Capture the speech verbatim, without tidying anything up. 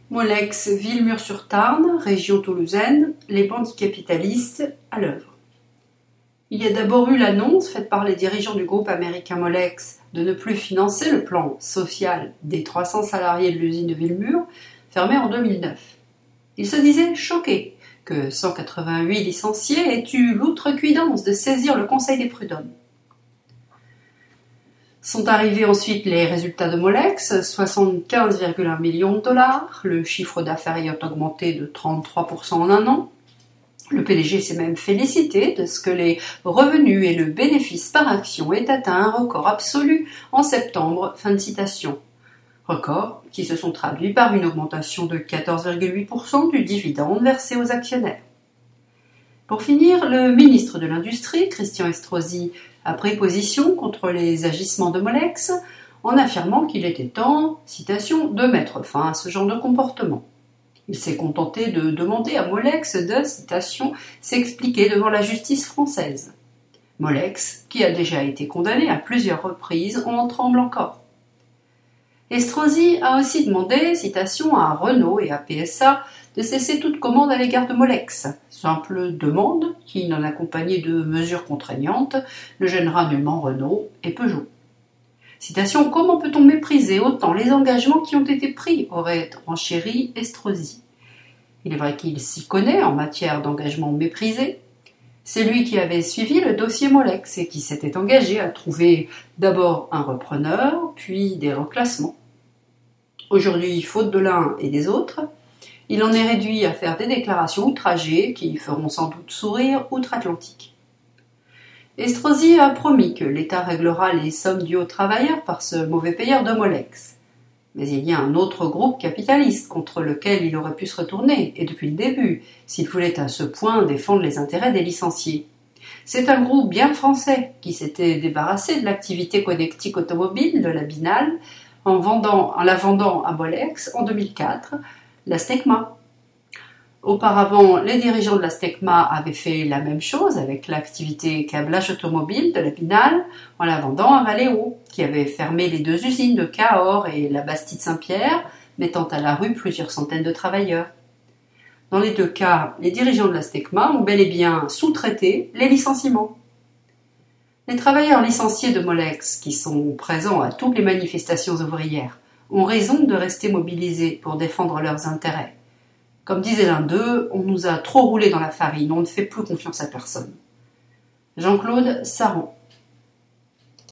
Molex, Villemur-sur-Tarn, région toulousaine, les bandits capitalistes à l'œuvre. Il y a d'abord eu l'annonce faite par les dirigeants du groupe américain Molex de ne plus financer le plan social des trois cents salariés de l'usine de Villemur, fermée en deux mille neuf. Ils se disaient choqués que cent quatre-vingt-huit licenciés aient eu l'outrecuidance de saisir le conseil des prud'hommes. Sont arrivés ensuite les résultats de Molex, soixante-quinze virgule un millions de dollars, le chiffre d'affaires ayant augmenté de trente-trois pour cent en un an. Le P D G s'est même félicité de ce que les revenus et le bénéfice par action aient atteint un record absolu en septembre. Fin de citation. Record qui se sont traduits par une augmentation de quatorze virgule huit pour cent du dividende versé aux actionnaires. Pour finir, le ministre de l'Industrie, Christian Estrosi, a pris position contre les agissements de Molex en affirmant qu'il était temps, citation, de mettre fin à ce genre de comportement. Il s'est contenté de demander à Molex de, citation, s'expliquer devant la justice française. Molex, qui a déjà été condamné à plusieurs reprises, en tremble encore. Estrosi a aussi demandé, citation, à Renault et à P S A de cesser toute commande à l'égard de Molex. Simple demande qui n'en accompagnait de mesures contraignantes ne gênera nullement Renault et Peugeot. Citation, comment peut-on mépriser autant les engagements qui ont été pris, aurait renchéri Estrosi. Il est vrai qu'il s'y connaît en matière d'engagement méprisé. C'est lui qui avait suivi le dossier Molex et qui s'était engagé à trouver d'abord un repreneur, puis des reclassements. Aujourd'hui, faute de l'un et des autres, il en est réduit à faire des déclarations outragées qui feront sans doute sourire outre-Atlantique. Estrosi a promis que l'État réglera les sommes dues aux travailleurs par ce mauvais payeur de Molex. Mais il y a un autre groupe capitaliste contre lequel il aurait pu se retourner, et depuis le début, s'il voulait à ce point défendre les intérêts des licenciés. C'est un groupe bien français qui s'était débarrassé de l'activité connectique automobile de la Binal en, vendant, en la vendant à Molex en deux mille quatre, la STECMA. Auparavant, les dirigeants de la STECMA avaient fait la même chose avec l'activité câblage automobile de la Binal en la vendant à Valeo, qui avait fermé les deux usines de Cahors et la Bastide-Saint-Pierre, mettant à la rue plusieurs centaines de travailleurs. Dans les deux cas, les dirigeants de la STECMA ont bel et bien sous-traité les licenciements. Les travailleurs licenciés de Molex, qui sont présents à toutes les manifestations ouvrières, ont raison de rester mobilisés pour défendre leurs intérêts. Comme disait l'un d'eux, on nous a trop roulé dans la farine, on ne fait plus confiance à personne. Jean-Claude Saran.